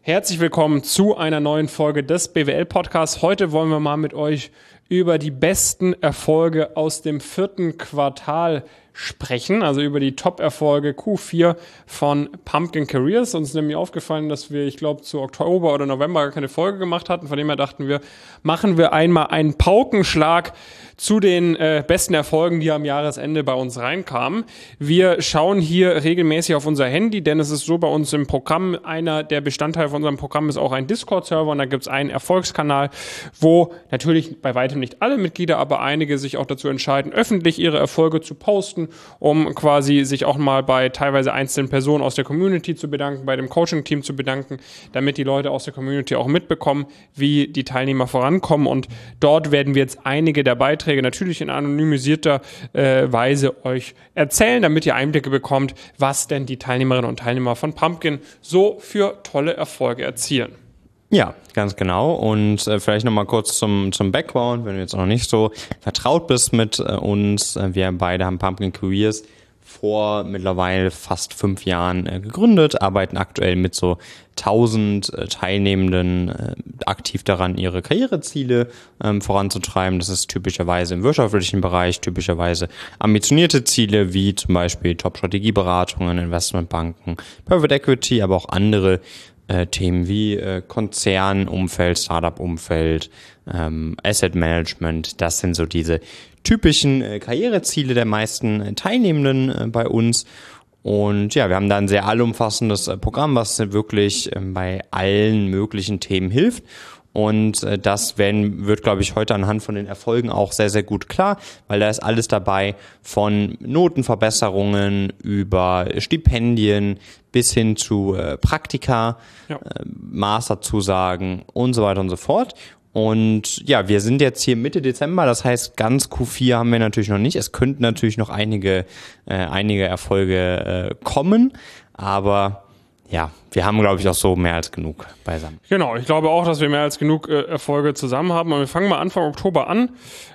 Herzlich willkommen zu einer neuen Folge des BWL-Podcasts. Heute wollen wir mal mit euch über die besten Erfolge aus dem 4. Quartal sprechen, also über die Top-Erfolge Q4 von Pumpkin Careers. Uns ist nämlich aufgefallen, dass wir, ich glaube, zu Oktober oder November gar keine Folge gemacht hatten. Von dem her dachten wir, machen wir einmal einen Paukenschlag zu den besten Erfolgen, die am Jahresende bei uns reinkamen. Wir schauen hier regelmäßig auf unser Handy, denn es ist so bei uns im Programm, einer der Bestandteile von unserem Programm ist auch ein Discord-Server und da gibt es einen Erfolgskanal, wo natürlich bei weitem nicht alle Mitglieder, aber einige sich auch dazu entscheiden, öffentlich ihre Erfolge zu posten, um quasi sich auch mal bei teilweise einzelnen Personen aus der Community zu bedanken, bei dem Coaching-Team zu bedanken, damit die Leute aus der Community auch mitbekommen, wie die Teilnehmer vorankommen. Und dort werden wir jetzt einige der Beiträge natürlich in anonymisierter Weise euch erzählen, damit ihr Einblicke bekommt, was denn die Teilnehmerinnen und Teilnehmer von Pumpkin so für tolle Erfolge erzielen. Ja, ganz genau. Und vielleicht nochmal kurz zum Background, wenn du jetzt noch nicht so vertraut bist mit uns. Wir beide haben Pumpkin Careers vor mittlerweile fast 5 Jahren gegründet, arbeiten aktuell mit so 1000 Teilnehmenden aktiv daran, ihre Karriereziele voranzutreiben. Das ist typischerweise im wirtschaftlichen Bereich, typischerweise ambitionierte Ziele wie zum Beispiel Top-Strategieberatungen, Investmentbanken, Private Equity, aber auch andere Themen wie Konzernumfeld, Startup-Umfeld, Asset Management. Das sind so diese typischen Karriereziele der meisten Teilnehmenden bei uns. Und ja, wir haben da ein sehr allumfassendes Programm, was wirklich bei allen möglichen Themen hilft. Und das wird, glaube ich, heute anhand von den Erfolgen auch sehr, sehr gut klar, weil da ist alles dabei von Notenverbesserungen über Stipendien bis hin zu Praktika, Masterzusagen und so weiter und so fort. Und ja, wir sind jetzt hier Mitte Dezember, das heißt, ganz Q4 haben wir natürlich noch nicht. Es könnten natürlich noch einige Erfolge kommen, aber ja, wir haben, glaube ich, auch so mehr als genug beisammen. Genau, ich glaube auch, dass wir mehr als genug Erfolge zusammen haben. Und wir fangen mal Anfang Oktober an.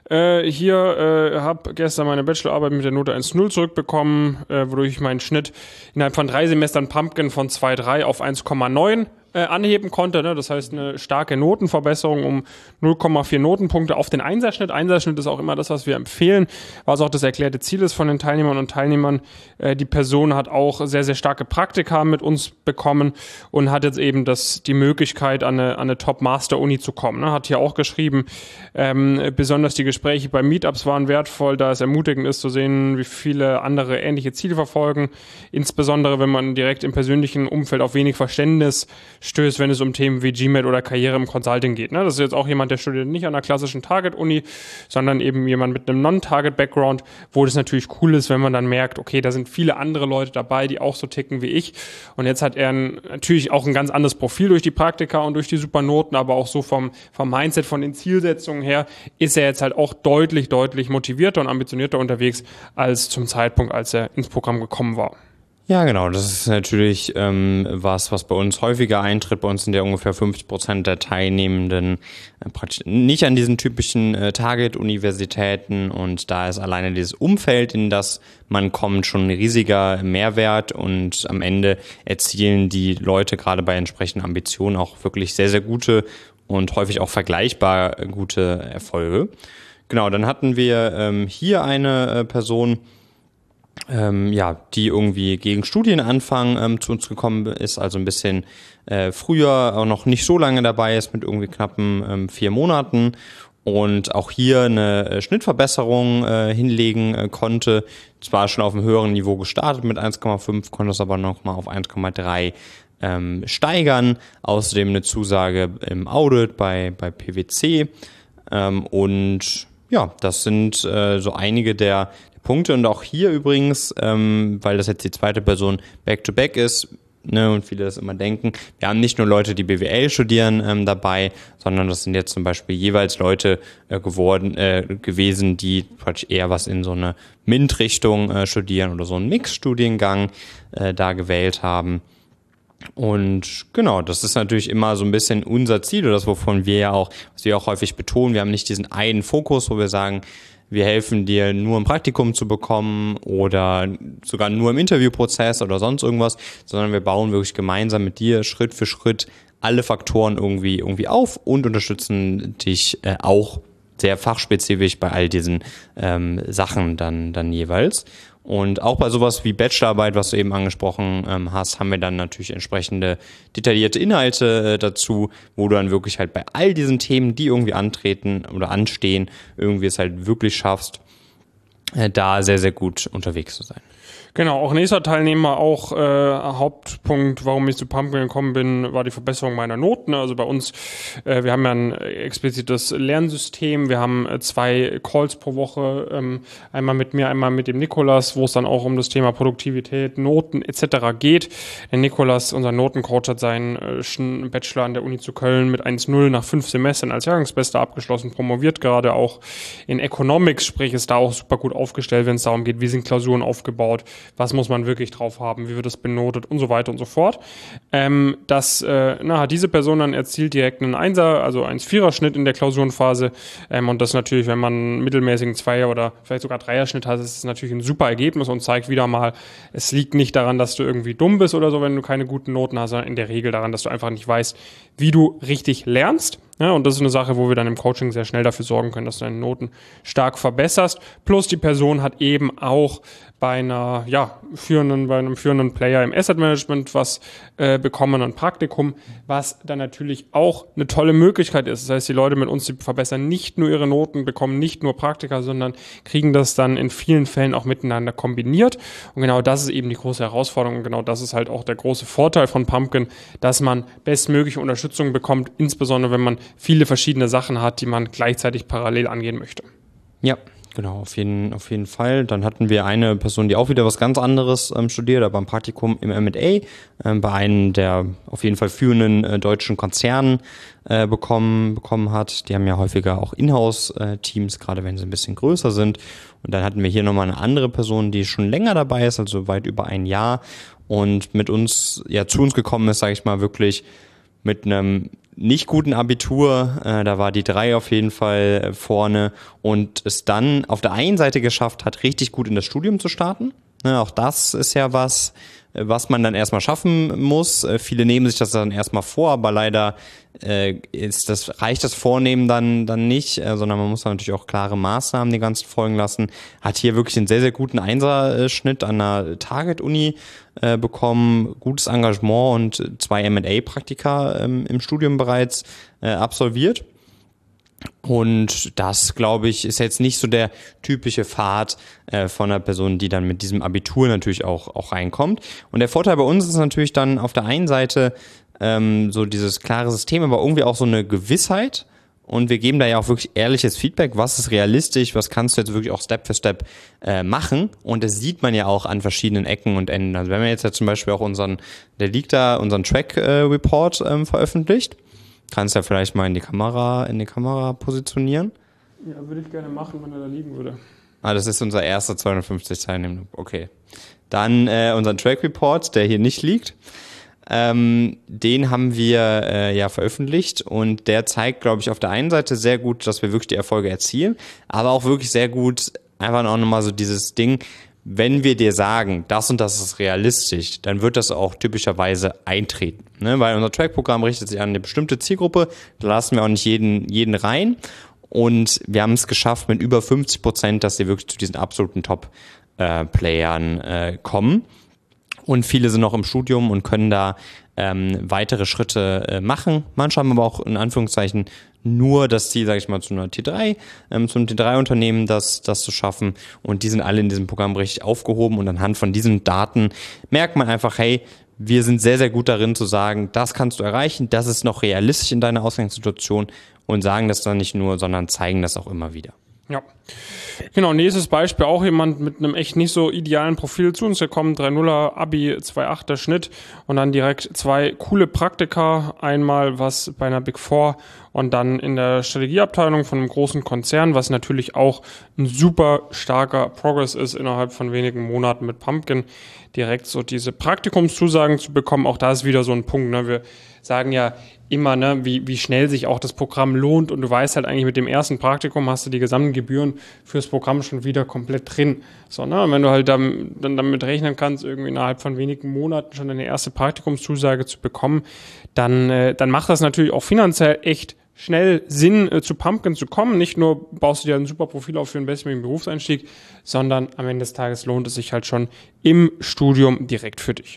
Habe gestern meine Bachelorarbeit mit der Note 1,0 zurückbekommen, wodurch ich meinen Schnitt innerhalb von 3 Semestern Pumpkin von 2,3 auf 1,9 anheben konnte. Ne? Das heißt, eine starke Notenverbesserung um 0,4 Notenpunkte auf den Einserschnitt. Einserschnitt ist auch immer das, was wir empfehlen, was auch das erklärte Ziel ist von den Teilnehmern und Teilnehmern. Die Person hat auch sehr, sehr starke Praktika mit uns bekommen und hat jetzt eben die Möglichkeit, an eine Top-Master-Uni zu kommen. Ne? Hat hier auch geschrieben, besonders die Gespräche bei Meetups waren wertvoll, da es ermutigend ist zu sehen, wie viele andere ähnliche Ziele verfolgen. Insbesondere, wenn man direkt im persönlichen Umfeld auf wenig Verständnis stößt, wenn es um Themen wie GMAT oder Karriere im Consulting geht. Ne? Das ist jetzt auch jemand, der studiert nicht an einer klassischen Target-Uni, sondern eben jemand mit einem Non-Target-Background, wo das natürlich cool ist, wenn man dann merkt, okay, da sind viele andere Leute dabei, die auch so ticken wie ich. Und jetzt hat er natürlich auch ein ganz anderes Profil durch die Praktika und durch die Supernoten, aber auch so vom Mindset, von den Zielsetzungen her, ist er jetzt halt auch deutlich motivierter und ambitionierter unterwegs als zum Zeitpunkt, als er ins Programm gekommen war. Ja, genau. Das ist natürlich was bei uns häufiger eintritt. Bei uns sind ja ungefähr 50% der Teilnehmenden praktisch nicht an diesen typischen Target-Universitäten. Und da ist alleine dieses Umfeld, in das man kommt, schon ein riesiger Mehrwert. Und am Ende erzielen die Leute gerade bei entsprechenden Ambitionen auch wirklich sehr, sehr gute und häufig auch vergleichbar gute Erfolge. Genau, dann hatten wir hier eine Person, die irgendwie gegen Studienanfang zu uns gekommen ist, also ein bisschen früher, auch noch nicht so lange dabei ist, mit irgendwie knappen 4 Monaten und auch hier eine Schnittverbesserung hinlegen konnte. Zwar schon auf einem höheren Niveau gestartet mit 1,5, konnte es aber nochmal auf 1,3 steigern. Außerdem eine Zusage im Audit bei PwC und ja, das sind so einige der Punkte und auch hier übrigens, weil das jetzt die zweite Person Back-to-Back ist, ne, und viele das immer denken, wir haben nicht nur Leute, die BWL studieren dabei, sondern das sind jetzt zum Beispiel jeweils Leute gewesen, die praktisch eher was in so eine MINT-Richtung studieren oder so einen Mix-Studiengang da gewählt haben. Und genau, das ist natürlich immer so ein bisschen unser Ziel oder das, was wir auch häufig betonen. Wir haben nicht diesen einen Fokus, wo wir sagen, wir helfen dir nur ein Praktikum zu bekommen oder sogar nur im Interviewprozess oder sonst irgendwas, sondern wir bauen wirklich gemeinsam mit dir Schritt für Schritt alle Faktoren irgendwie auf und unterstützen dich auch sehr fachspezifisch bei all diesen Sachen dann jeweils. Und auch bei sowas wie Bachelorarbeit, was du eben angesprochen hast, haben wir dann natürlich entsprechende detaillierte Inhalte dazu, wo du dann wirklich halt bei all diesen Themen, die irgendwie antreten oder anstehen, irgendwie es halt wirklich schaffst, da sehr, sehr gut unterwegs zu sein. Genau, auch nächster Teilnehmer, auch Hauptpunkt, warum ich zu Pumpkin gekommen bin, war die Verbesserung meiner Noten. Also bei uns, wir haben ja ein explizites Lernsystem, wir haben 2 Calls pro Woche, einmal mit mir, einmal mit dem Nikolas, wo es dann auch um das Thema Produktivität, Noten etc. geht. Der Nikolas, unser Notencoach, hat seinen Bachelor an der Uni zu Köln mit 1,0 nach 5 Semestern als Jahrgangsbester abgeschlossen, promoviert gerade auch in Economics, sprich ist da auch super gut aufgestellt, wenn es darum geht, wie sind Klausuren aufgebaut, was muss man wirklich drauf haben, wie wird es benotet und so weiter und so fort. Hat diese Person dann erzielt direkt einen 1er, also 1,4er-Schnitt in der Klausurenphase und das natürlich, wenn man einen mittelmäßigen 2er oder vielleicht sogar 3er-Schnitt hat, ist es natürlich ein super Ergebnis und zeigt wieder mal, es liegt nicht daran, dass du irgendwie dumm bist oder so, wenn du keine guten Noten hast, sondern in der Regel daran, dass du einfach nicht weißt, wie du richtig lernst. Ja, und das ist eine Sache, wo wir dann im Coaching sehr schnell dafür sorgen können, dass du deine Noten stark verbesserst. Plus die Person hat eben auch bei einem führenden Player im Asset Management was bekommen, ein Praktikum, was dann natürlich auch eine tolle Möglichkeit ist. Das heißt, die Leute mit uns, die verbessern nicht nur ihre Noten, bekommen nicht nur Praktika, sondern kriegen das dann in vielen Fällen auch miteinander kombiniert. Und genau das ist eben die große Herausforderung. Und genau das ist halt auch der große Vorteil von Pumpkin, dass man bestmögliche Unterstützung bekommt, insbesondere wenn man viele verschiedene Sachen hat, die man gleichzeitig parallel angehen möchte. Ja, genau, auf jeden Fall. Dann hatten wir eine Person, die auch wieder was ganz anderes studiert, aber ein Praktikum im M&A bei einem der auf jeden Fall führenden deutschen Konzernen bekommen hat. Die haben ja häufiger auch Inhouse-Teams, gerade wenn sie ein bisschen größer sind. Und dann hatten wir hier nochmal eine andere Person, die schon länger dabei ist, also weit über ein Jahr und mit uns, zu uns gekommen ist, sage ich mal, wirklich mit einem nicht guten Abitur, da war die 3 auf jeden Fall vorne und es dann auf der einen Seite geschafft hat, richtig gut in das Studium zu starten. Auch das ist ja was man dann erstmal schaffen muss. Viele nehmen sich das dann erstmal vor, aber leider reicht das Vornehmen dann nicht, sondern man muss dann natürlich auch klare Maßnahmen die ganzen folgen lassen. Hat hier wirklich einen sehr, sehr guten 1er-Schnitt an einer Target-Uni bekommen, gutes Engagement und 2 M&A-Praktika im Studium bereits absolviert. Und das, glaube ich, ist jetzt nicht so der typische Pfad von einer Person, die dann mit diesem Abitur natürlich auch reinkommt. Und der Vorteil bei uns ist natürlich dann auf der einen Seite so dieses klare System, aber irgendwie auch so eine Gewissheit. Und wir geben da ja auch wirklich ehrliches Feedback, was ist realistisch, was kannst du jetzt wirklich auch Step für Step machen. Und das sieht man ja auch an verschiedenen Ecken und Enden. Also wenn man jetzt zum Beispiel auch unseren Track Report veröffentlicht, kannst du ja vielleicht mal in die Kamera positionieren. Ja, würde ich gerne machen, wenn er da liegen würde. Das ist unser erster 250 Teilnehmer. Okay. Dann unseren Track Report, der hier nicht liegt. Den haben wir veröffentlicht und der zeigt, glaube ich, auf der einen Seite sehr gut, dass wir wirklich die Erfolge erzielen, aber auch wirklich sehr gut einfach auch nochmal so dieses Ding, wenn wir dir sagen, das und das ist realistisch, dann wird das auch typischerweise eintreten. Ne? Weil unser Track-Programm richtet sich an eine bestimmte Zielgruppe, da lassen wir auch nicht jeden rein. Und wir haben es geschafft mit über 50%, dass sie wirklich zu diesen absoluten Top-Playern kommen. Und viele sind noch im Studium und können da weitere Schritte machen. Manche haben aber auch in Anführungszeichen nur das Ziel, sage ich mal, zu einer T3, zum T3-Unternehmen das zu schaffen. Und die sind alle in diesem Programm richtig aufgehoben. Und anhand von diesen Daten merkt man einfach, hey, wir sind sehr, sehr gut darin zu sagen, das kannst du erreichen, das ist noch realistisch in deiner Ausgangssituation und sagen das dann nicht nur, sondern zeigen das auch immer wieder. Ja, genau. Nächstes Beispiel, auch jemand mit einem echt nicht so idealen Profil zu uns gekommen, 3,0er Abi, 2,8er Schnitt und dann direkt 2 coole Praktika, einmal was bei einer Big Four und dann in der Strategieabteilung von einem großen Konzern, was natürlich auch ein super starker Progress ist innerhalb von wenigen Monaten mit Pumpkin. direkt so diese Praktikumszusagen zu bekommen. Auch da ist wieder so ein Punkt, ne? Wir sagen ja immer, ne, wie schnell sich auch das Programm lohnt, und du weißt halt eigentlich, mit dem ersten Praktikum hast du die gesamten Gebühren fürs Programm schon wieder komplett drin. So, ne? Und wenn du halt dann damit rechnen kannst, irgendwie innerhalb von wenigen Monaten schon deine erste Praktikumszusage zu bekommen, dann macht das natürlich auch finanziell echt schnell Sinn, zu Pumpkin zu kommen. Nicht nur baust du dir ein super Profil auf für einen bestmöglichen Berufseinstieg, sondern am Ende des Tages lohnt es sich halt schon im Studium direkt für dich.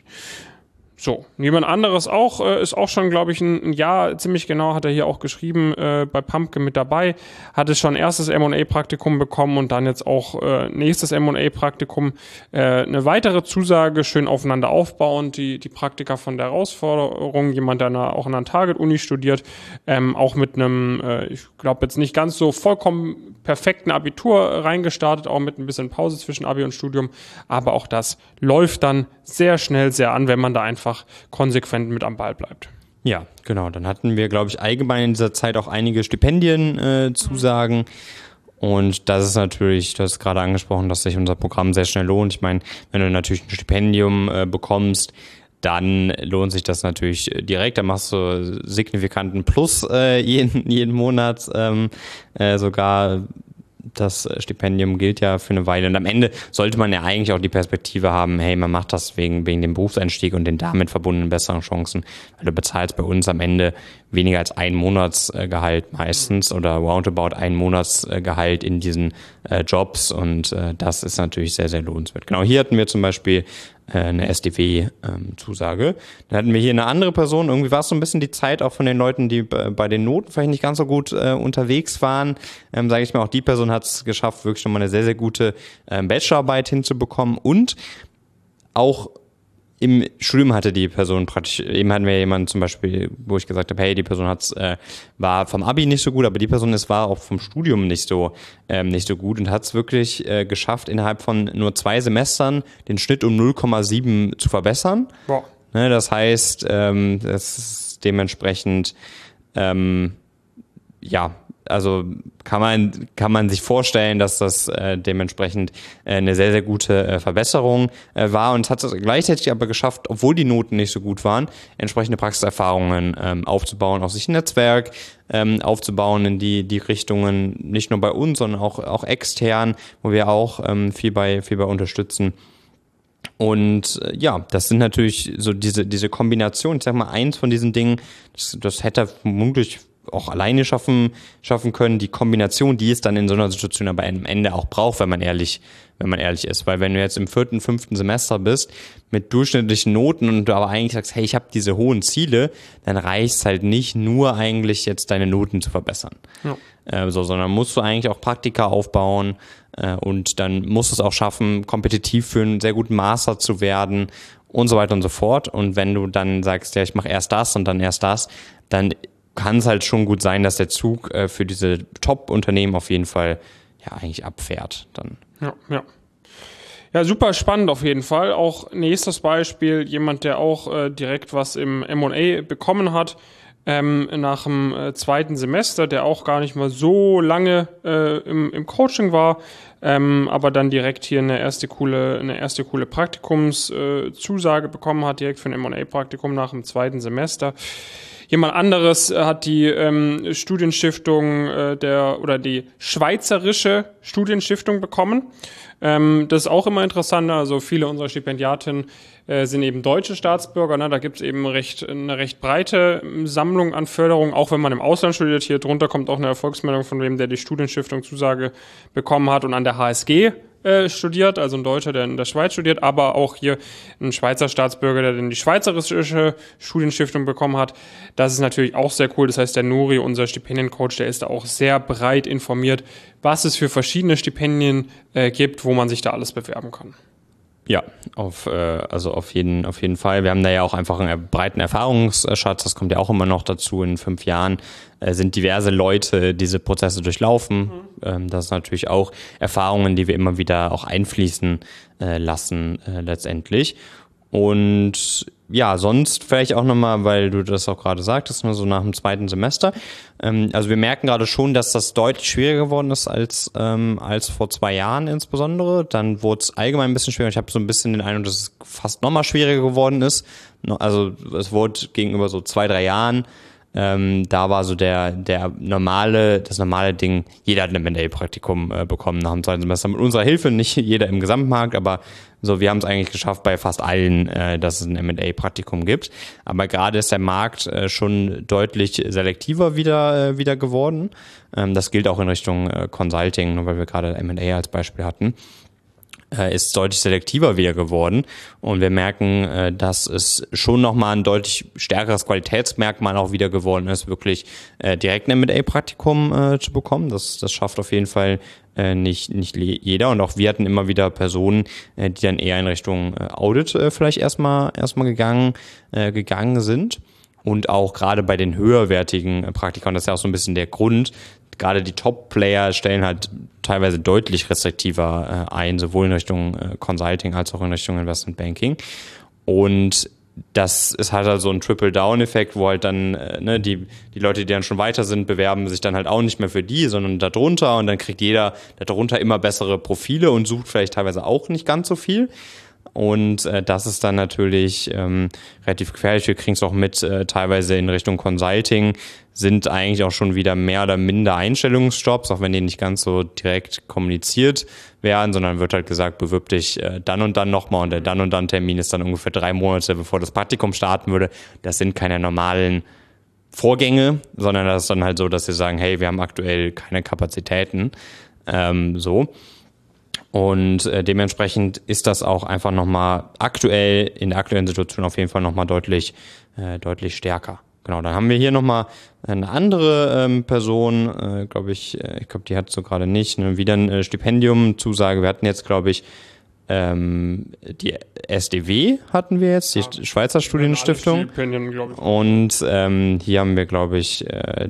So, jemand anderes auch, ist auch schon, glaube ich, ein Jahr ziemlich genau, hat er hier auch geschrieben, bei Pumpkin mit dabei, hat es schon erstes M&A-Praktikum bekommen und dann jetzt auch nächstes M&A-Praktikum, eine weitere Zusage, schön aufeinander aufbauend, die Praktika von der Herausforderung, jemand, der auch an einer Target-Uni studiert, auch mit einem, ich glaube jetzt nicht ganz so vollkommen perfekten Abitur reingestartet, auch mit ein bisschen Pause zwischen Abi und Studium, aber auch das läuft dann sehr schnell sehr an, wenn man da einfach konsequent mit am Ball bleibt. Ja, genau. Dann hatten wir, glaube ich, allgemein in dieser Zeit auch einige Stipendienzusagen. Und das ist natürlich, du hast gerade angesprochen, dass sich unser Programm sehr schnell lohnt. Ich meine, wenn du natürlich ein Stipendium bekommst, dann lohnt sich das natürlich direkt. Dann machst du signifikanten Plus jeden Monat, sogar. Das Stipendium gilt ja für eine Weile. Und am Ende sollte man ja eigentlich auch die Perspektive haben, hey, man macht das wegen dem Berufseinstieg und den damit verbundenen besseren Chancen. Weil du bezahlst bei uns am Ende weniger als ein Monatsgehalt meistens oder roundabout ein Monatsgehalt in diesen Jobs. Und das ist natürlich sehr, sehr lohnenswert. Genau, hier hatten wir zum Beispiel eine SDW-Zusage. Dann hatten wir hier eine andere Person. Irgendwie war es so ein bisschen die Zeit auch von den Leuten, die bei den Noten vielleicht nicht ganz so gut unterwegs waren. Sage ich mal, auch die Person hat es geschafft, wirklich nochmal eine sehr, sehr gute Bachelorarbeit hinzubekommen. Und auch im Studium hatte die Person praktisch, eben hatten wir jemanden zum Beispiel, wo ich gesagt habe, hey, die Person war vom Abi nicht so gut, aber die Person war auch vom Studium nicht so gut und hat es wirklich geschafft, innerhalb von nur 2 Semestern den Schnitt um 0,7 zu verbessern. Wow. Ne, das heißt, das ist dementsprechend, also kann man sich vorstellen, dass das dementsprechend eine sehr, sehr gute Verbesserung war, und hat es gleichzeitig aber geschafft, obwohl die Noten nicht so gut waren, entsprechende Praxiserfahrungen aufzubauen, auch sich ein Netzwerk aufzubauen in die Richtungen, nicht nur bei uns, sondern auch extern, wo wir auch viel bei unterstützen. Und das sind natürlich so diese Kombination. Ich sag mal, eins von diesen Dingen, das hätte er vermutlich auch alleine schaffen können, die Kombination, die es dann in so einer Situation aber am Ende auch braucht, wenn man ehrlich ist. Weil wenn du jetzt im 4., 5. Semester bist mit durchschnittlichen Noten und du aber eigentlich sagst, hey, ich habe diese hohen Ziele, dann reicht es halt nicht nur eigentlich jetzt deine Noten zu verbessern. Ja. Sondern musst du eigentlich auch Praktika aufbauen und dann musst du es auch schaffen, kompetitiv für einen sehr guten Master zu werden und so weiter und so fort. Und wenn du dann sagst, ja, ich mache erst das und dann erst das, dann kann es halt schon gut sein, dass der Zug für diese Top-Unternehmen auf jeden Fall eigentlich abfährt dann. Ja, super spannend auf jeden Fall. Auch nächstes Beispiel, jemand, der auch direkt was im M&A bekommen hat, nach dem 2. Semester, der auch gar nicht mal so lange im Coaching war, aber dann direkt hier eine erste coole Praktikumszusage bekommen hat, direkt für ein M&A-Praktikum nach dem 2. Semester. Jemand anderes hat die Studienstiftung die Schweizerische Studienstiftung bekommen. Das ist auch immer interessant. Also viele unserer Stipendiatinnen sind eben deutsche Staatsbürger. Ne? Da gibt es eben eine recht breite Sammlung an Förderung, auch wenn man im Ausland studiert. Hier drunter kommt auch eine Erfolgsmeldung von wem, der die Studienstiftung Zusage bekommen hat und an der HSG studiert, also ein Deutscher, der in der Schweiz studiert, aber auch hier ein Schweizer Staatsbürger, der dann die Schweizerische Studienstiftung bekommen hat. Das ist natürlich auch sehr cool. Das heißt, der Nuri, unser Stipendiencoach, der ist da auch sehr breit informiert, was es für verschiedene Stipendien gibt, wo man sich da alles bewerben kann. Ja, auf jeden Fall. Wir haben da ja auch einfach einen breiten Erfahrungsschatz. Das kommt ja auch immer noch dazu. In 5 Jahren sind diverse Leute diese Prozesse durchlaufen. Das sind natürlich auch Erfahrungen, die wir immer wieder auch einfließen lassen letztendlich. Und ja, sonst vielleicht auch nochmal, weil du das auch gerade sagtest, nur so nach dem zweiten Semester. Also wir merken gerade schon, dass das deutlich schwieriger geworden ist als vor 2 Jahren insbesondere. Dann wurde es allgemein ein bisschen schwieriger. Ich habe so ein bisschen den Eindruck, dass es fast nochmal schwieriger geworden ist. Also es wurde gegenüber so 2, 3 Jahren, da war so das normale Ding, jeder hat ein M&A-Praktikum bekommen nach dem zweiten Semester. Mit unserer Hilfe, nicht jeder im Gesamtmarkt, aber so, wir haben es eigentlich geschafft bei fast allen, dass es ein M&A-Praktikum gibt. Aber gerade ist der Markt schon deutlich selektiver wieder geworden. Das gilt auch in Richtung Consulting, nur weil wir gerade M&A als Beispiel hatten. Ist deutlich selektiver wieder geworden und wir merken, dass es schon nochmal ein deutlich stärkeres Qualitätsmerkmal auch wieder geworden ist, wirklich direkt ein M&A-Praktikum zu bekommen. Das schafft auf jeden Fall nicht jeder und auch wir hatten immer wieder Personen, die dann eher in Richtung Audit vielleicht erstmal gegangen sind. Und auch gerade bei den höherwertigen Praktika, und das ist ja auch so ein bisschen der Grund, gerade die Top-Player stellen halt teilweise deutlich restriktiver ein, sowohl in Richtung Consulting als auch in Richtung Investment Banking. Und das ist halt so ein Triple-Down-Effekt, wo halt dann die Leute, die dann schon weiter sind, bewerben sich dann halt auch nicht mehr für die, sondern darunter und dann kriegt jeder darunter immer bessere Profile und sucht vielleicht teilweise auch nicht ganz so viel. Und das ist dann natürlich relativ gefährlich. Wir kriegen es auch mit, teilweise in Richtung Consulting sind eigentlich auch schon wieder mehr oder minder Einstellungsjobs, auch wenn die nicht ganz so direkt kommuniziert werden, sondern wird halt gesagt, bewirb dich dann und dann nochmal und der dann und dann Termin ist dann ungefähr 3 Monate, bevor das Praktikum starten würde. Das sind keine normalen Vorgänge, sondern das ist dann halt so, dass sie sagen, hey, wir haben aktuell keine Kapazitäten, so. Und dementsprechend ist das auch einfach nochmal in der aktuellen Situation auf jeden Fall nochmal deutlich stärker. Genau, dann haben wir hier nochmal eine andere Person, glaube ich, die hat so gerade nicht, wieder ein Stipendium-Zusage. Wir hatten jetzt, glaube ich, die SDW hatten wir jetzt, die Schweizer Studienstiftung. Und hier haben wir, glaube ich,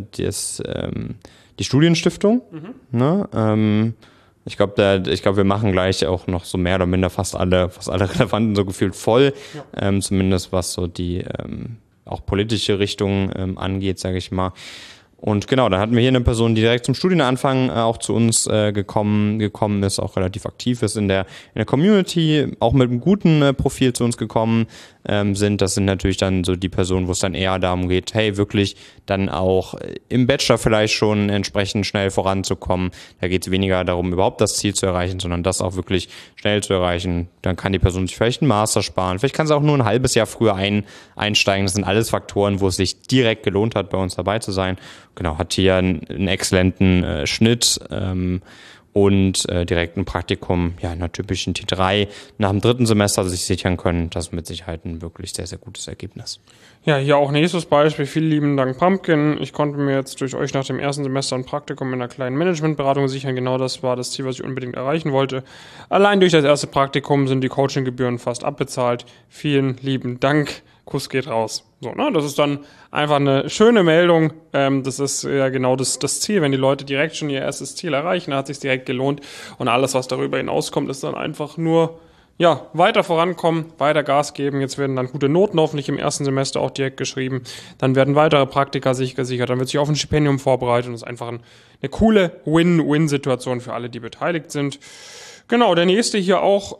die Studienstiftung. Ne? Ich glaube, wir machen gleich auch noch so mehr oder minder fast alle Relevanten so gefühlt voll, zumindest was so die auch politische Richtung angeht, sage ich mal. Und genau, dann hatten wir hier eine Person, die direkt zum Studienanfang auch zu uns gekommen ist, auch relativ aktiv ist in der Community, auch mit einem guten Profil zu uns gekommen sind. Das sind natürlich dann so die Personen, wo es dann eher darum geht, hey, wirklich dann auch im Bachelor vielleicht schon entsprechend schnell voranzukommen. Da geht es weniger darum, überhaupt das Ziel zu erreichen, sondern das auch wirklich schnell zu erreichen. Dann kann die Person sich vielleicht einen Master sparen. Vielleicht kann sie auch nur ein halbes Jahr früher einsteigen. Das sind alles Faktoren, wo es sich direkt gelohnt hat, bei uns dabei zu sein. Genau, hat hier einen exzellenten Schnitt und direkt ein Praktikum, ja, in einer typischen T3 nach dem 3. Semester sich sichern können. Das ist mit Sicherheit ein wirklich sehr, sehr gutes Ergebnis. Ja, hier auch nächstes Beispiel. Vielen lieben Dank, Pumpkin. Ich konnte mir jetzt durch euch nach dem 1. Semester ein Praktikum in einer kleinen Managementberatung sichern. Genau das war das Ziel, was ich unbedingt erreichen wollte. Allein durch das erste Praktikum sind die Coachinggebühren fast abbezahlt. Vielen lieben Dank. Kuss geht raus. So, ne? Das ist dann einfach eine schöne Meldung. Das ist ja genau das Ziel. Wenn die Leute direkt schon ihr erstes Ziel erreichen, dann hat es sich direkt gelohnt. Und alles, was darüber hinauskommt, ist dann einfach nur weiter vorankommen, weiter Gas geben. Jetzt werden dann gute Noten hoffentlich im 1. Semester auch direkt geschrieben. Dann werden weitere Praktika sich gesichert. Dann wird sich auf ein Stipendium vorbereitet. Und das ist einfach eine coole Win-Win-Situation für alle, die beteiligt sind. Genau, der nächste hier auch,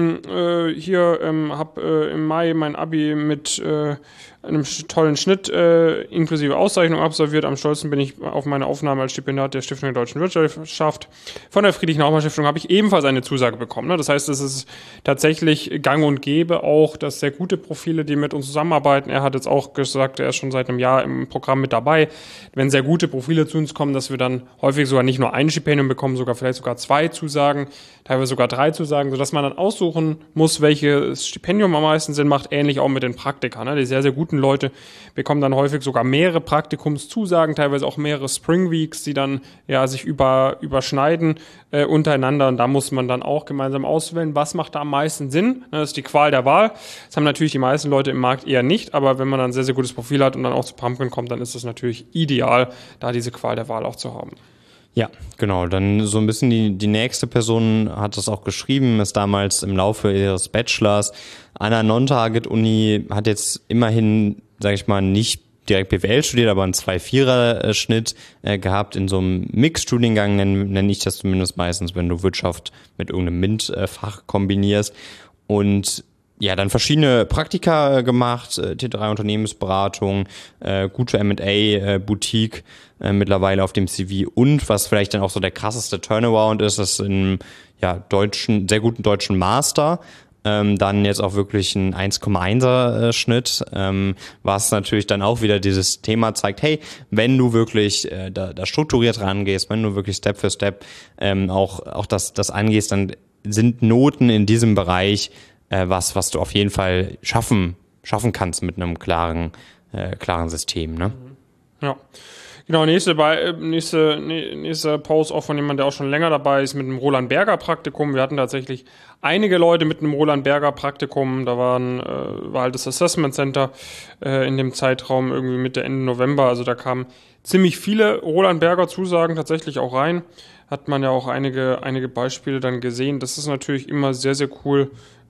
hab im Mai mein Abi mit einem tollen Schnitt inklusive Auszeichnung absolviert. Am stolzen bin ich auf meine Aufnahme als Stipendiat der Stiftung der Deutschen Wirtschaft. Von der Friedrich-Naumann-Stiftung habe ich ebenfalls eine Zusage bekommen. Ne? Das heißt, es ist tatsächlich gang und gäbe auch, dass sehr gute Profile, die mit uns zusammenarbeiten, er hat jetzt auch gesagt, er ist schon seit einem Jahr im Programm mit dabei, wenn sehr gute Profile zu uns kommen, dass wir dann häufig sogar nicht nur ein Stipendium bekommen, vielleicht sogar 2 Zusagen, teilweise sogar 3 Zusagen, sodass man dann aussuchen muss, welches Stipendium am meisten Sinn macht, ähnlich auch mit den Praktika. Ne? Die sehr, sehr guten Leute bekommen dann häufig sogar mehrere Praktikumszusagen, teilweise auch mehrere Spring Weeks, die dann sich überschneiden untereinander. Und da muss man dann auch gemeinsam auswählen, was macht da am meisten Sinn. Das ist die Qual der Wahl. Das haben natürlich die meisten Leute im Markt eher nicht, aber wenn man dann ein sehr, sehr gutes Profil hat und dann auch zu Pumpkin kommt, dann ist das natürlich ideal, da diese Qual der Wahl auch zu haben. Ja, genau. Dann so ein bisschen die nächste Person hat das auch geschrieben, ist damals im Laufe ihres Bachelors an einer Non-Target-Uni, hat jetzt immerhin, sage ich mal, nicht direkt BWL studiert, aber einen 2,4er-Schnitt gehabt in so einem Mix-Studiengang, nenne ich das zumindest meistens, wenn du Wirtschaft mit irgendeinem MINT-Fach kombinierst. Und ja, dann verschiedene Praktika gemacht, T3 Unternehmensberatung, gute M&A, Boutique mittlerweile auf dem CV und was vielleicht dann auch so der krasseste Turnaround ist, das in sehr guten deutschen Master, dann jetzt auch wirklich ein 1,1er Schnitt, was natürlich dann auch wieder dieses Thema zeigt, hey, wenn du wirklich da strukturiert rangehst, wenn du wirklich Step für Step auch das angehst, dann sind Noten in diesem Bereich was du auf jeden Fall schaffen kannst mit einem klaren System, ne? Ja. Genau, nächste Post auch von jemandem, der auch schon länger dabei ist, mit einem Roland Berger Praktikum. Wir hatten tatsächlich einige Leute mit einem Roland Berger Praktikum. Da war halt das Assessment Center in dem Zeitraum irgendwie Mitte, Ende November. Also da kamen ziemlich viele Roland Berger Zusagen tatsächlich auch rein. Hat man ja auch einige Beispiele dann gesehen. Das ist natürlich immer sehr, sehr cool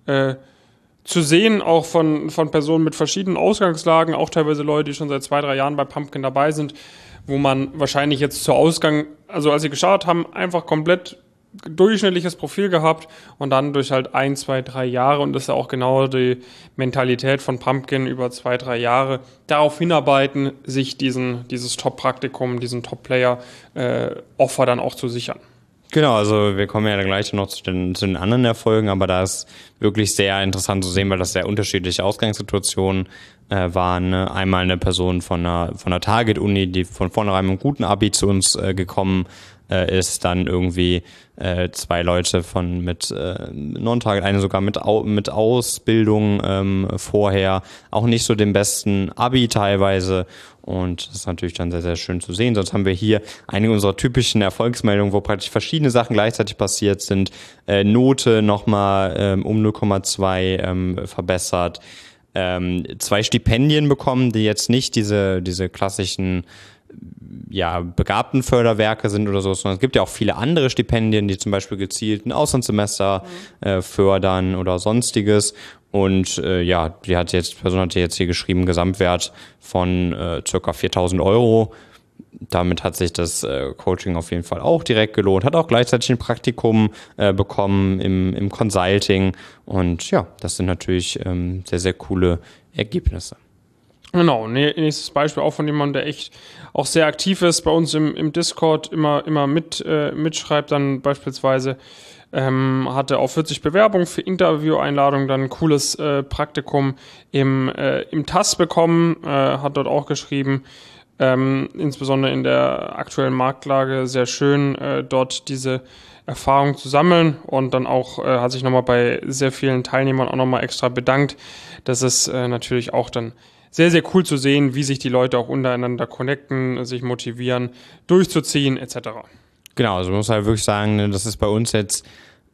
zu sehen, auch von Personen mit verschiedenen Ausgangslagen, auch teilweise Leute, die schon seit 2-3 Jahren bei Pumpkin dabei sind, wo man wahrscheinlich jetzt als sie gestartet haben, einfach komplett durchschnittliches Profil gehabt und dann durch halt 1, 2, 3 Jahre, und das ist ja auch genau die Mentalität von Pumpkin, über 2, 3 Jahre darauf hinarbeiten, sich dieses Top-Praktikum, diesen Top-Player-Offer dann auch zu sichern. Genau, also wir kommen ja gleich noch zu den anderen Erfolgen, aber da ist wirklich sehr interessant zu sehen, weil das sehr unterschiedliche Ausgangssituationen waren. Ne? Einmal eine Person von einer Target-Uni, die von vornherein mit einem guten Abi zu uns gekommen ist, dann irgendwie 2 Leute mit Non-Target, eine sogar mit Ausbildung vorher, auch nicht so dem besten Abi teilweise, und das ist natürlich dann sehr, sehr schön zu sehen. Sonst haben wir hier einige unserer typischen Erfolgsmeldungen, wo praktisch verschiedene Sachen gleichzeitig passiert sind. Note nochmal um 0,2 verbessert, 2 Stipendien bekommen, die jetzt nicht diese klassischen begabten Förderwerke sind oder so, sondern es gibt ja auch viele andere Stipendien, die zum Beispiel gezielt ein Auslandssemester fördern oder sonstiges. Und die Person hat jetzt hier geschrieben, Gesamtwert von circa 4.000 Euro. Damit hat sich das Coaching auf jeden Fall auch direkt gelohnt, hat auch gleichzeitig ein Praktikum bekommen im Consulting. Und ja, das sind natürlich sehr, sehr coole Ergebnisse. Genau, nächstes Beispiel auch von jemandem, der echt auch sehr aktiv ist, bei uns im Discord immer mitschreibt, dann beispielsweise hatte auch 40 Bewerbungen für Intervieweinladungen, dann ein cooles Praktikum im TAS bekommen, hat dort auch geschrieben, insbesondere in der aktuellen Marktlage sehr schön, dort diese Erfahrung zu sammeln, und dann auch hat sich nochmal bei sehr vielen Teilnehmern auch nochmal extra bedankt. Das ist natürlich auch dann sehr, sehr cool zu sehen, wie sich die Leute auch untereinander connecten, sich motivieren, durchzuziehen, etc. Genau, also man muss halt wirklich sagen, das ist bei uns jetzt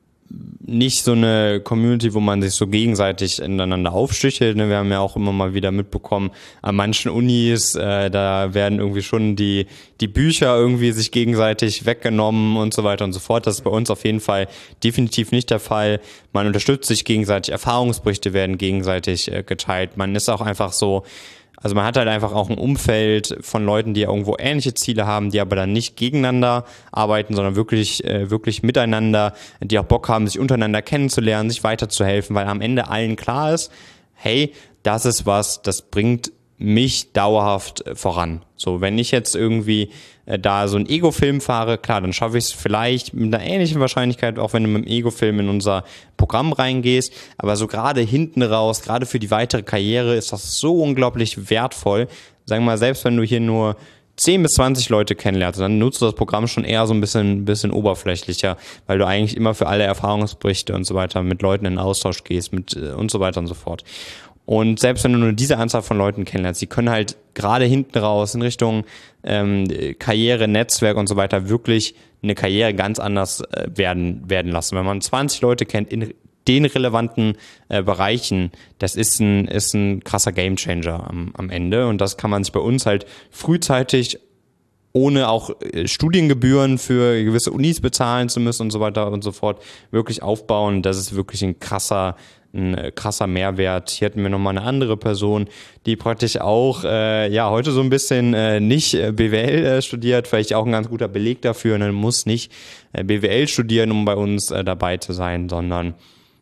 nicht so eine Community, wo man sich so gegenseitig ineinander aufstichelt. Wir haben ja auch immer mal wieder mitbekommen, an manchen Unis, da werden irgendwie schon die Bücher irgendwie sich gegenseitig weggenommen und so weiter und so fort. Das ist bei uns auf jeden Fall definitiv nicht der Fall. Man unterstützt sich gegenseitig, Erfahrungsberichte werden gegenseitig geteilt. Man ist auch einfach so, also man hat halt einfach auch ein Umfeld von Leuten, die ja irgendwo ähnliche Ziele haben, die aber dann nicht gegeneinander arbeiten, sondern wirklich miteinander, die auch Bock haben, sich untereinander kennenzulernen, sich weiterzuhelfen, weil am Ende allen klar ist, hey, das ist was, das bringt mich dauerhaft voran. So, wenn ich jetzt irgendwie da so einen Ego-Film fahre, klar, dann schaffe ich es vielleicht mit einer ähnlichen Wahrscheinlichkeit, auch wenn du mit dem Ego-Film in unser Programm reingehst, aber so gerade hinten raus, gerade für die weitere Karriere ist das so unglaublich wertvoll. Sagen wir mal, selbst wenn du hier nur 10 bis 20 Leute kennenlernst, dann nutzt du das Programm schon eher so ein bisschen oberflächlicher, weil du eigentlich immer für alle Erfahrungsberichte und so weiter mit Leuten in Austausch gehst und so weiter und so fort. Und selbst wenn du nur diese Anzahl von Leuten kennenlernst, die können halt gerade hinten raus in Richtung Karriere, Netzwerk und so weiter wirklich eine Karriere ganz anders werden lassen. Wenn man 20 Leute kennt in den relevanten Bereichen, das ist ein krasser Gamechanger am Ende. Und das kann man sich bei uns halt frühzeitig, ohne auch Studiengebühren für gewisse Unis bezahlen zu müssen und so weiter und so fort, wirklich aufbauen. Das ist wirklich ein krasser ein krasser Mehrwert. Hier hatten wir nochmal eine andere Person, die praktisch auch heute so ein bisschen nicht BWL studiert, vielleicht auch ein ganz guter Beleg dafür. Man muss nicht BWL studieren, um bei uns dabei zu sein, sondern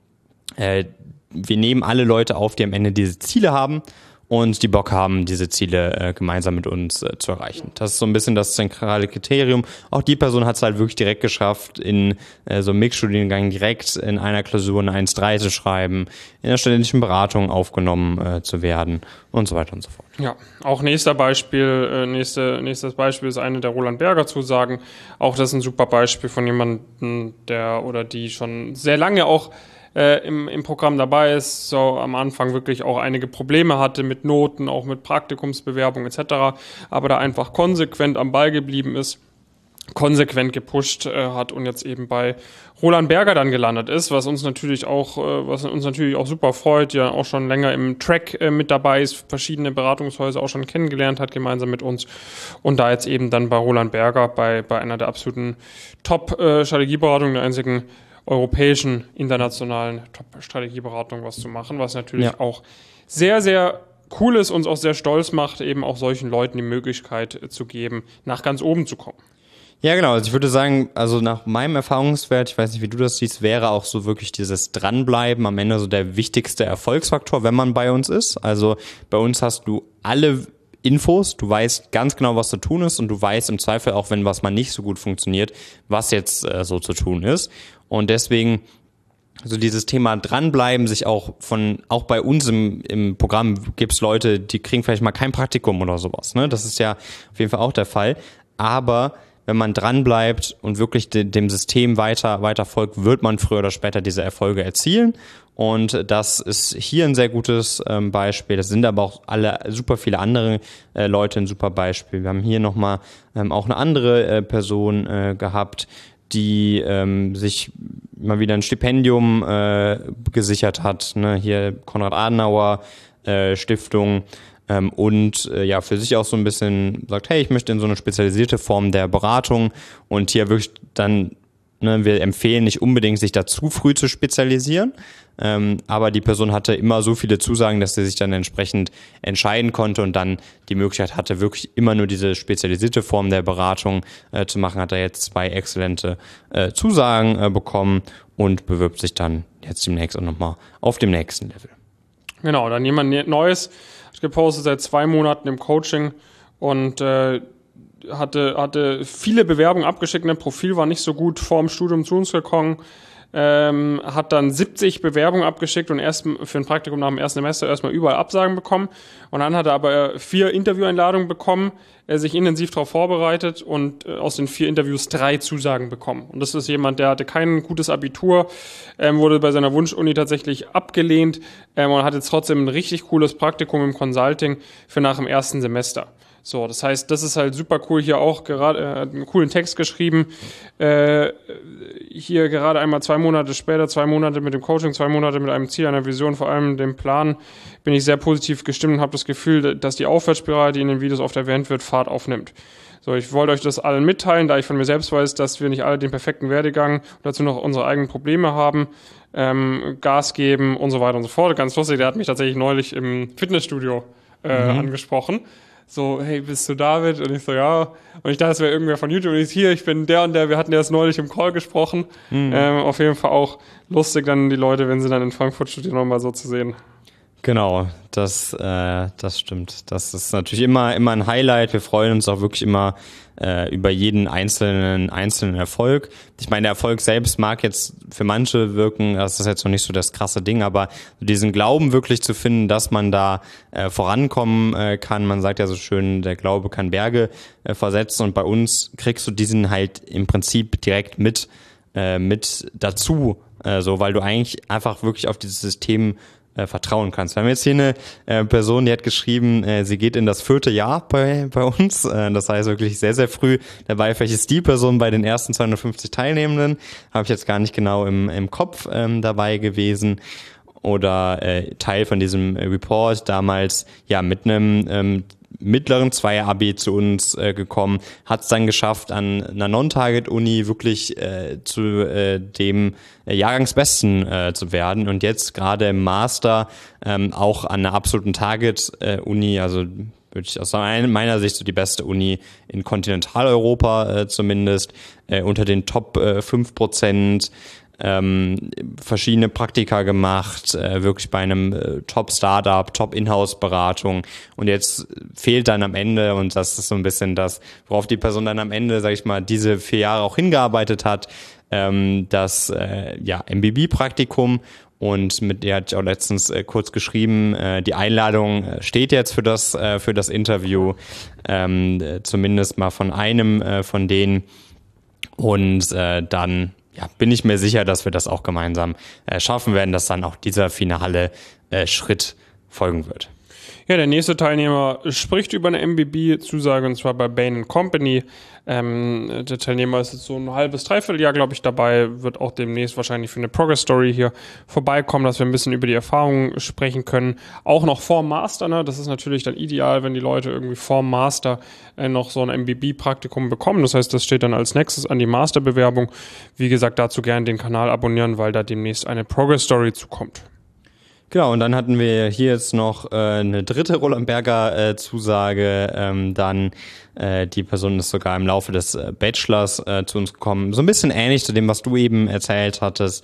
wir nehmen alle Leute auf, die am Ende diese Ziele haben und die Bock haben, diese Ziele gemeinsam mit uns zu erreichen. Das ist so ein bisschen das zentrale Kriterium. Auch die Person hat es halt wirklich direkt geschafft, in so einem Mixstudiengang direkt in einer Klausur eine 1,3 zu schreiben, in der studentischen Beratung aufgenommen zu werden und so weiter und so fort. Ja, auch nächstes Beispiel ist eine der Roland Berger Zusagen. Auch das ist ein super Beispiel von jemandem, der oder die schon sehr lange auch im Programm dabei ist, so am Anfang wirklich auch einige Probleme hatte mit Noten, auch mit Praktikumsbewerbung etc., aber da einfach konsequent am Ball geblieben ist, konsequent gepusht hat und jetzt eben bei Roland Berger dann gelandet ist, was uns natürlich auch super freut, ja auch schon länger im Track mit dabei ist, verschiedene Beratungshäuser auch schon kennengelernt hat, gemeinsam mit uns und da jetzt eben dann bei Roland Berger, bei einer der absoluten Top-Strategieberatungen, der einzigen europäischen, internationalen Top-Strategieberatung was zu machen, was natürlich auch sehr, sehr cool ist und uns auch sehr stolz macht, eben auch solchen Leuten die Möglichkeit zu geben, nach ganz oben zu kommen. Ja, genau. Also ich würde sagen, also nach meinem Erfahrungswert, ich weiß nicht, wie du das siehst, wäre auch so wirklich dieses Dranbleiben am Ende so der wichtigste Erfolgsfaktor, wenn man bei uns ist. Also bei uns hast du alle Infos, du weißt ganz genau, was zu tun ist und du weißt im Zweifel auch, wenn was mal nicht so gut funktioniert, was jetzt so zu tun ist. Und deswegen so dieses Thema dranbleiben, sich auch bei uns im Programm gibt's Leute, die kriegen vielleicht mal kein Praktikum oder sowas, ne? Das ist ja auf jeden Fall auch der Fall. Aber wenn man dranbleibt und wirklich dem System weiter folgt, wird man früher oder später diese Erfolge erzielen. Und das ist hier ein sehr gutes Beispiel. Das sind aber auch super viele andere Leute ein super Beispiel. Wir haben hier nochmal auch eine andere Person gehabt, die sich mal wieder ein Stipendium gesichert hat. Ne? Hier Konrad-Adenauer Stiftung. Und für sich auch so ein bisschen sagt, hey, ich möchte in so eine spezialisierte Form der Beratung und hier wirklich dann, wir empfehlen nicht unbedingt, sich da zu früh zu spezialisieren, aber die Person hatte immer so viele Zusagen, dass sie sich dann entsprechend entscheiden konnte und dann die Möglichkeit hatte, wirklich immer nur diese spezialisierte Form der Beratung zu machen, hat er jetzt 2 exzellente Zusagen bekommen und bewirbt sich dann jetzt demnächst auch nochmal auf dem nächsten Level. Genau, dann jemand Neues, gepostet seit 2 Monaten im Coaching und hatte viele Bewerbungen abgeschickt. Ein Profil war nicht so gut vor dem Studium zu uns gekommen. Hat dann 70 Bewerbungen abgeschickt und erst für ein Praktikum nach dem ersten Semester erstmal überall Absagen bekommen. Und dann hat er aber 4 Intervieweinladungen bekommen, er sich intensiv darauf vorbereitet und aus den 4 Interviews 3 Zusagen bekommen. Und das ist jemand, der hatte kein gutes Abitur, wurde bei seiner Wunschuni tatsächlich abgelehnt und hat jetzt trotzdem ein richtig cooles Praktikum im Consulting für nach dem ersten Semester. So, das heißt, das ist halt super cool. Hier auch gerade einen coolen Text geschrieben. Hier gerade einmal 2 Monate später, 2 Monate mit dem Coaching, 2 Monate mit einem Ziel, einer Vision, vor allem dem Plan, bin ich sehr positiv gestimmt und habe das Gefühl, dass die Aufwärtsspirale, die in den Videos oft erwähnt wird, Fahrt aufnimmt. So, ich wollte euch das allen mitteilen, da ich von mir selbst weiß, dass wir nicht alle den perfekten Werdegang und dazu noch unsere eigenen Probleme haben, Gas geben und so weiter und so fort. Ganz lustig, der hat mich tatsächlich neulich im Fitnessstudio angesprochen. So, hey, bist du David? Und ich so, ja. Und ich dachte, es wäre irgendwer von YouTube. Und ich bin der und der, wir hatten erst neulich im Call gesprochen. Auf jeden Fall auch lustig dann die Leute, wenn sie dann in Frankfurt studieren, nochmal so zu sehen. Genau, das stimmt. Das ist natürlich immer ein Highlight. Wir freuen uns auch wirklich immer über jeden einzelnen Erfolg. Ich meine, der Erfolg selbst mag jetzt für manche wirken, das ist jetzt noch nicht so das krasse Ding, aber diesen Glauben wirklich zu finden, dass man da vorankommen kann. Man sagt ja so schön, der Glaube kann Berge versetzen und bei uns kriegst du diesen halt im Prinzip direkt mit dazu, weil du eigentlich einfach wirklich auf dieses System vertrauen kannst. Wir haben jetzt hier eine Person, die hat geschrieben, sie geht in das 4. Jahr bei uns. Das heißt wirklich sehr, sehr früh dabei. Vielleicht ist die Person bei den ersten 250 Teilnehmenden. Habe ich jetzt gar nicht genau im Kopf dabei gewesen. Oder Teil von diesem Report damals ja mit einem mittleren Zweier-Abi zu uns gekommen, hat es dann geschafft, an einer Non-Target-Uni wirklich zu dem Jahrgangsbesten zu werden und jetzt gerade im Master auch an einer absoluten Target-Uni, also würde ich aus meiner Sicht so die beste Uni in Kontinentaleuropa zumindest, unter den Top 5%, verschiedene Praktika gemacht, wirklich bei einem Top-Startup, Top-Inhouse-Beratung und jetzt fehlt dann am Ende, und das ist so ein bisschen das, worauf die Person dann am Ende, sag ich mal, diese 4 Jahre auch hingearbeitet hat, das MBB-Praktikum. Und mit der hatte ich auch letztens kurz geschrieben, die Einladung steht jetzt für das Interview, zumindest mal von einem von denen. Und dann bin ich mir sicher, dass wir das auch gemeinsam schaffen werden, dass dann auch dieser finale Schritt folgen wird. Ja, der nächste Teilnehmer spricht über eine MBB-Zusage, und zwar bei Bain & Company. Der Teilnehmer ist jetzt so ein halbes, dreiviertel Jahr, glaube ich, dabei, wird auch demnächst wahrscheinlich für eine Progress-Story hier vorbeikommen, dass wir ein bisschen über die Erfahrungen sprechen können. Auch noch vorm Master, ne? Das ist natürlich dann ideal, wenn die Leute irgendwie vorm Master noch so ein MBB-Praktikum bekommen. Das heißt, das steht dann als nächstes an die Masterbewerbung. Wie gesagt, dazu gerne den Kanal abonnieren, weil da demnächst eine Progress-Story zukommt. Genau, und dann hatten wir hier jetzt noch eine dritte Roland Berger Zusage. Dann die Person ist sogar im Laufe des Bachelors zu uns gekommen. So ein bisschen ähnlich zu dem, was du eben erzählt hattest.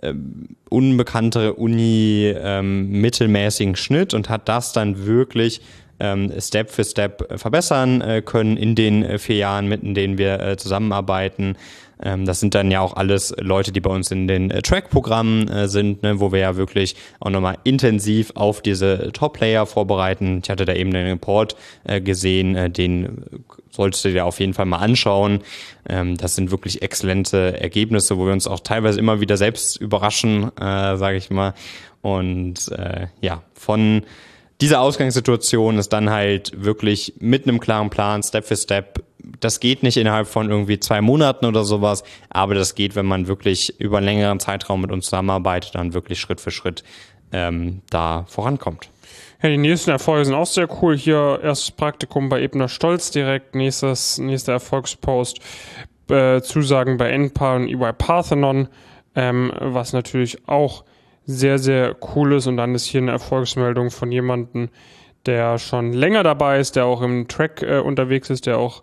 Unbekanntere Uni, mittelmäßigen Schnitt und hat das dann wirklich Step für Step verbessern können in den 4 Jahren, mit denen wir zusammenarbeiten. Das sind dann ja auch alles Leute, die bei uns in den Track-Programmen sind, ne, wo wir ja wirklich auch nochmal intensiv auf diese Top-Player vorbereiten. Ich hatte da eben den Report gesehen, den solltest du dir auf jeden Fall mal anschauen. Das sind wirklich exzellente Ergebnisse, wo wir uns auch teilweise immer wieder selbst überraschen, sage ich mal. Und von dieser Ausgangssituation ist dann halt wirklich mit einem klaren Plan, Step für Step. Das geht nicht innerhalb von irgendwie 2 Monaten oder sowas, aber das geht, wenn man wirklich über einen längeren Zeitraum mit uns zusammenarbeitet, dann wirklich Schritt für Schritt da vorankommt. Ja, die nächsten Erfolge sind auch sehr cool. Hier erstes Praktikum bei Ebner Stolz direkt, nächster Erfolgspost, Zusagen bei NPAR und EY Parthenon, was natürlich auch sehr, sehr cool ist. Und dann ist hier eine Erfolgsmeldung von jemandem, der schon länger dabei ist, der auch im Track unterwegs ist, der auch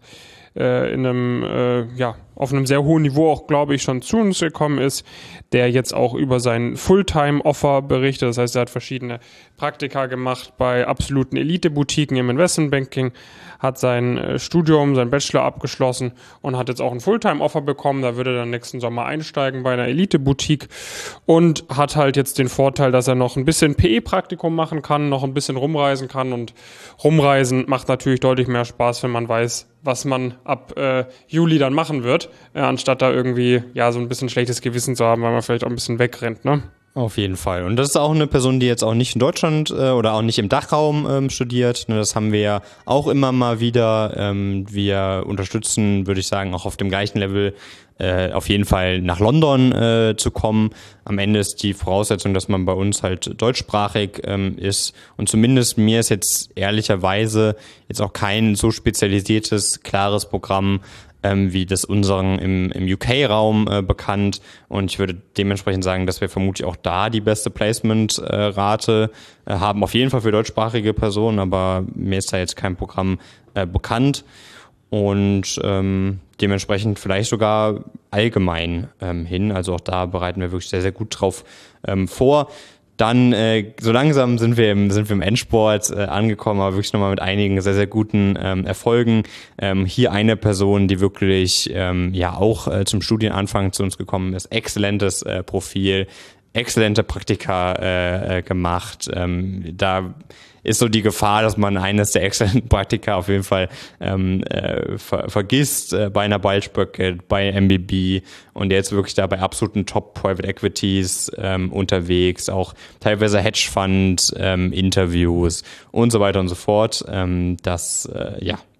auf einem sehr hohen Niveau auch, glaube ich, schon zu uns gekommen ist, der jetzt auch über sein Fulltime-Offer berichtet. Das heißt, er hat verschiedene Praktika gemacht bei absoluten Elite-Boutiquen im Investmentbanking, hat sein Studium, sein Bachelor abgeschlossen und hat jetzt auch ein Fulltime-Offer bekommen. Da würde er dann nächsten Sommer einsteigen bei einer Elite-Boutique und hat halt jetzt den Vorteil, dass er noch ein bisschen PE-Praktikum machen kann, noch ein bisschen rumreisen kann, und rumreisen macht natürlich deutlich mehr Spaß, wenn man weiß, was man ab Juli dann machen wird, anstatt da irgendwie so ein bisschen schlechtes Gewissen zu haben, weil man vielleicht auch ein bisschen wegrennt, ne? Auf jeden Fall. Und das ist auch eine Person, die jetzt auch nicht in Deutschland oder auch nicht im Dachraum studiert. Ne, das haben wir ja auch immer mal wieder. Wir unterstützen, würde ich sagen, auch auf dem gleichen Level auf jeden Fall nach London zu kommen. Am Ende ist die Voraussetzung, dass man bei uns halt deutschsprachig ist. Und zumindest mir ist jetzt ehrlicherweise jetzt auch kein so spezialisiertes, klares Programm wie das unseren im UK-Raum bekannt, und ich würde dementsprechend sagen, dass wir vermutlich auch da die beste Placement-Rate haben, auf jeden Fall für deutschsprachige Personen, aber mir ist da jetzt kein Programm bekannt und dementsprechend vielleicht sogar allgemein hin, also auch da bereiten wir wirklich sehr, sehr gut drauf vor. Dann so langsam sind wir im Endsport angekommen, aber wirklich nochmal mit einigen sehr, sehr guten Erfolgen. Hier eine Person, die wirklich auch zum Studienanfang zu uns gekommen ist. Exzellentes Profil, exzellente Praktika gemacht. Da ist so die Gefahr, dass man eines der exzellenten Praktika auf jeden Fall vergisst bei einer Bulge, bei MBB, und jetzt wirklich da bei absoluten Top Private Equities unterwegs, auch teilweise Hedgefund Interviews und so weiter und so fort. Das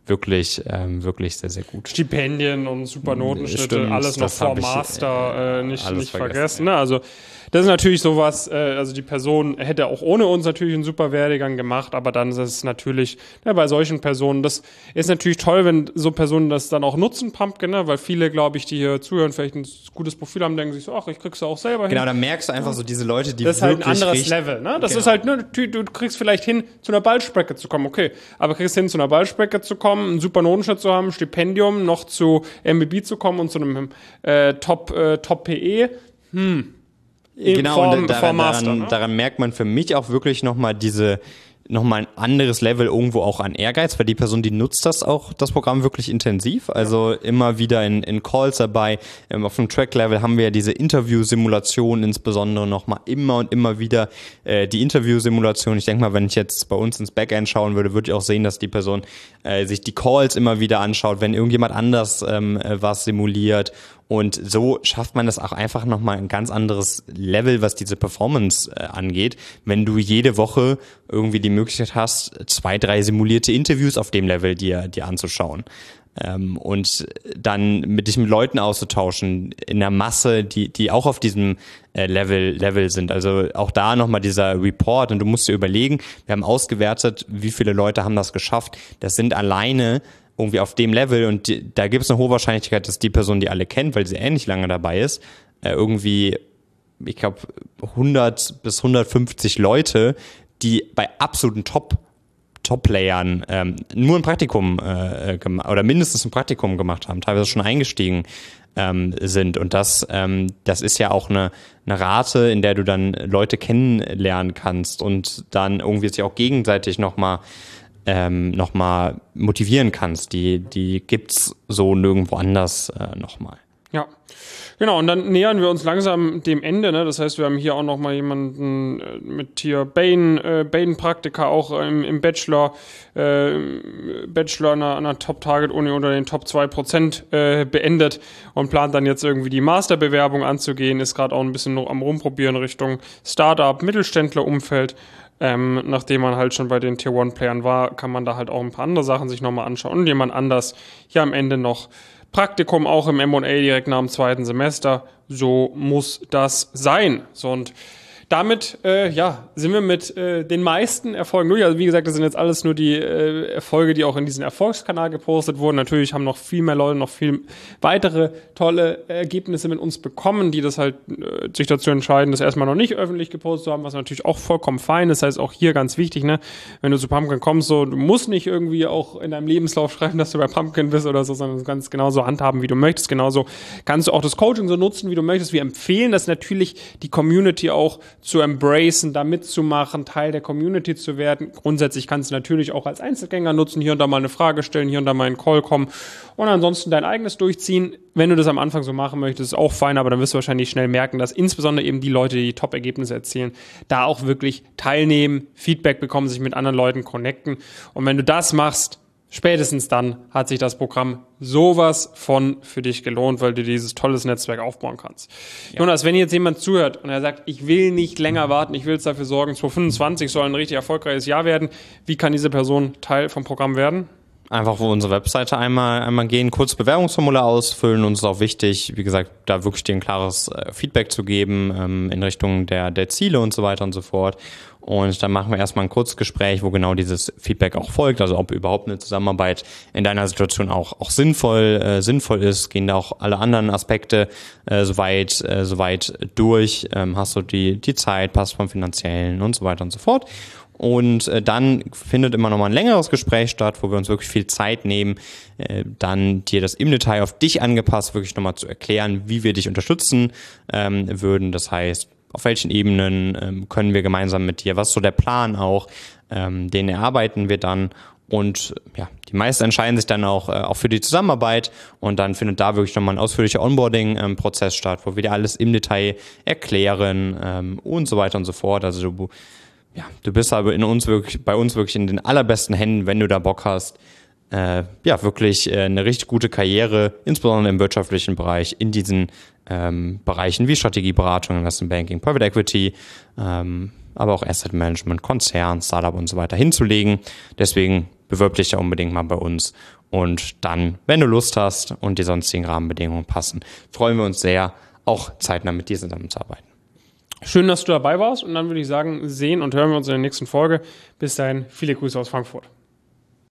wirklich sehr, sehr gut. Stipendien und super Notenschnitte, Stimmt, alles noch das vor hab ich, Master, nicht vergessen. ja. Ne? Also das ist natürlich sowas, also die Person hätte auch ohne uns natürlich einen super Werdegang gemacht, aber dann ist es natürlich bei solchen Personen, das ist natürlich toll, wenn so Personen das dann auch nutzen, Pumpkin, ne? Weil viele, glaube ich, die hier zuhören, vielleicht ein gutes Profil haben, denken sich so, ach, ich krieg's ja auch selber hin. Genau, da merkst du einfach so diese Leute, die das ist wirklich halt ein anderes Level, ne? Das ist halt, ne, du kriegst vielleicht hin, zu einer Ballstrecke zu kommen, okay, aber kriegst hin, zu einer Ballstrecke zu kommen, einen super Notenschnitt zu haben, Stipendium, noch zu MBB zu kommen und zu einem Top-PE, Genau, und daran merkt man für mich auch wirklich nochmal ein anderes Level irgendwo auch an Ehrgeiz, weil die Person, die nutzt das Programm wirklich intensiv, also immer wieder in Calls dabei, auf dem Track-Level haben wir ja diese Interview-Simulation insbesondere nochmal immer und immer wieder die Interview-Simulation. Ich denke mal, wenn ich jetzt bei uns ins Backend schauen würde, würde ich auch sehen, dass die Person sich die Calls immer wieder anschaut, wenn irgendjemand anders was simuliert. Und so schafft man das auch einfach nochmal ein ganz anderes Level, was diese Performance angeht, wenn du jede Woche irgendwie die Möglichkeit hast, 2, 3 simulierte Interviews auf dem Level dir anzuschauen. Und dann mit dich mit Leuten auszutauschen in der Masse, die auch auf diesem Level sind. Also auch da nochmal dieser Report, und du musst dir überlegen, wir haben ausgewertet, wie viele Leute haben das geschafft. Das sind alleine irgendwie auf dem Level, und da gibt es eine hohe Wahrscheinlichkeit, dass die Person die alle kennt, weil sie ähnlich lange dabei ist, irgendwie, ich glaube, 100 bis 150 Leute, die bei absoluten Top-Playern nur ein Praktikum oder mindestens ein Praktikum gemacht haben, teilweise schon eingestiegen sind. Und das ist ja auch eine Rate, in der du dann Leute kennenlernen kannst und dann irgendwie sich auch gegenseitig nochmal motivieren kannst. Die gibt's so nirgendwo anders nochmal. Ja, genau. Und dann nähern wir uns langsam dem Ende. Ne? Das heißt, wir haben hier auch noch mal jemanden mit hier Bain-Praktika auch im Bachelor an einer Top-Target-Uni unter den Top 2% beendet und plant dann jetzt irgendwie die Masterbewerbung anzugehen. Ist gerade auch ein bisschen noch am Rumprobieren Richtung Startup, Mittelständler-Umfeld. Nachdem man halt schon bei den Tier-1-Playern war, kann man da halt auch ein paar andere Sachen sich nochmal anschauen. Und jemand anders hier am Ende noch Praktikum auch im M&A direkt nach dem 2. Semester. So muss das sein. So, und damit sind wir mit den meisten Erfolgen durch. Also wie gesagt, das sind jetzt alles nur die Erfolge, die auch in diesen Erfolgskanal gepostet wurden. Natürlich haben noch viel mehr Leute noch viel weitere tolle Ergebnisse mit uns bekommen, die das halt sich dazu entscheiden, das erstmal noch nicht öffentlich gepostet zu haben, was natürlich auch vollkommen fein ist. Das heißt auch hier ganz wichtig, ne, wenn du zu Pumpkin kommst, so, du musst nicht irgendwie auch in deinem Lebenslauf schreiben, dass du bei Pumpkin bist oder so, sondern du kannst genauso handhaben, wie du möchtest. Genauso kannst du auch das Coaching so nutzen, wie du möchtest. Wir empfehlen das natürlich, die Community auch zu embracen, da mitzumachen, Teil der Community zu werden. Grundsätzlich kannst du natürlich auch als Einzelgänger nutzen, hier und da mal eine Frage stellen, hier und da mal in einen Call kommen und ansonsten dein eigenes durchziehen. Wenn du das am Anfang so machen möchtest, ist auch fein, aber dann wirst du wahrscheinlich schnell merken, dass insbesondere eben die Leute, die Top-Ergebnisse erzielen, da auch wirklich teilnehmen, Feedback bekommen, sich mit anderen Leuten connecten. Und wenn du das machst, spätestens dann hat sich das Programm sowas von für dich gelohnt, weil du dieses tolles Netzwerk aufbauen kannst. Ja. Jonas, wenn jetzt jemand zuhört und er sagt, ich will nicht länger warten, ich will jetzt dafür sorgen, 2025 soll ein richtig erfolgreiches Jahr werden, wie kann diese Person Teil vom Programm werden? Einfach auf unsere Webseite einmal gehen, kurz Bewerbungsformular ausfüllen. Uns ist auch wichtig, wie gesagt, da wirklich dir ein klares Feedback zu geben in Richtung der Ziele und so weiter und so fort. Und dann machen wir erstmal ein Kurzgespräch, wo genau dieses Feedback auch folgt, also ob überhaupt eine Zusammenarbeit in deiner Situation auch sinnvoll ist, gehen da auch alle anderen Aspekte soweit durch, hast du die Zeit, passt vom Finanziellen und so weiter und so fort. Und dann findet immer nochmal ein längeres Gespräch statt, wo wir uns wirklich viel Zeit nehmen, dann dir das im Detail auf dich angepasst wirklich nochmal zu erklären, wie wir dich unterstützen würden. Das heißt, auf welchen Ebenen können wir gemeinsam mit dir, was ist so der Plan auch, den erarbeiten wir dann. Und ja, die meisten entscheiden sich dann auch für die Zusammenarbeit, und dann findet da wirklich nochmal ein ausführlicher Onboarding-Prozess statt, wo wir dir alles im Detail erklären und so weiter und so fort. Also du bist aber bei uns wirklich in den allerbesten Händen, wenn du da Bock hast, wirklich eine richtig gute Karriere, insbesondere im wirtschaftlichen Bereich, in diesen Bereichen wie Strategieberatung, Investment Banking, Private Equity, aber auch Asset Management, Konzern, Startup und so weiter hinzulegen. Deswegen bewirb dich da unbedingt mal bei uns. Und dann, wenn du Lust hast und die sonstigen Rahmenbedingungen passen, freuen wir uns sehr, auch zeitnah mit dir zusammenzuarbeiten. Schön, dass du dabei warst und dann würde ich sagen, sehen und hören wir uns in der nächsten Folge. Bis dahin, viele Grüße aus Frankfurt.